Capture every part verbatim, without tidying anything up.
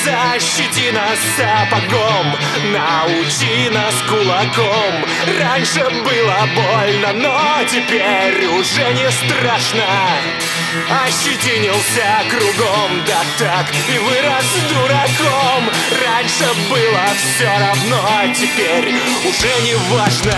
Защити нас сапогом, научи нас кулаком. Раньше было больно, но теперь уже не страшно. Ощетинился кругом, да так и вырос дураком. Раньше было все равно, теперь уже не важно.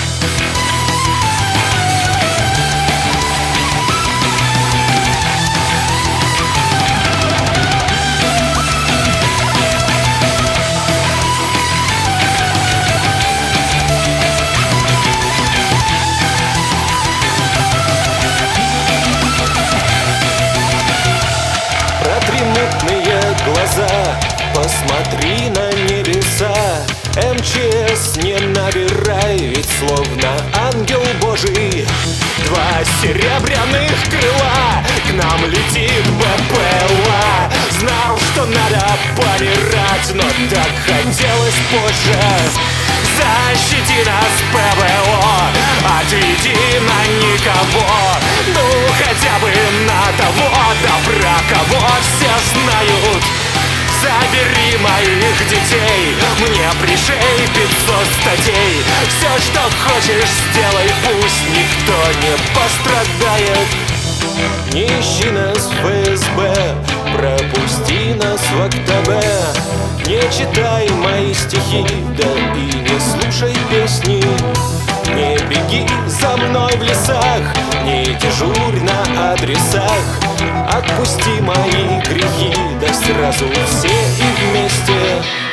Глаза, посмотри на небеса. эм че эс не набирай, ведь словно ангел Божий. Два серебряных крыла, к нам летит бэ пэ эл а. Знал, что надо помирать, но так хотелось позже. Защити нас, пэ вэ о, отведи на никого. Ну хотя бы на того добра, кого все знают. Забери моих детей, мне пришей пятьсот статей. Все, что хочешь, сделай, пусть никто не пострадает. Не ищи нас в эф эс бэ, пропусти нас в ОКТБ. Не читай мои стихи, да и не слушай песни. Не беги за мной в лесах, не дежурь на адресах. Отпусти мои грехи, да сразу все и вместе.